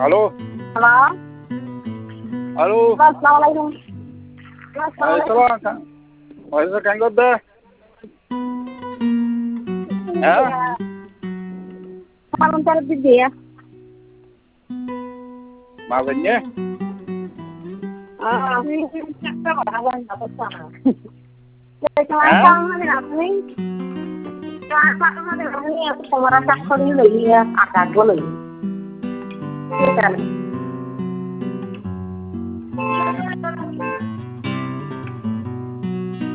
Halo. Halo. Halo. Assalamualaikum. Assalamualaikum. Wah, kan gede. Ya. Kalau cari dia. Maksudnya? Ini siapa orang dapat sana. Jadi kelakang ini. Kelakang ini aku merasa kali ya, agak dulu. Iya.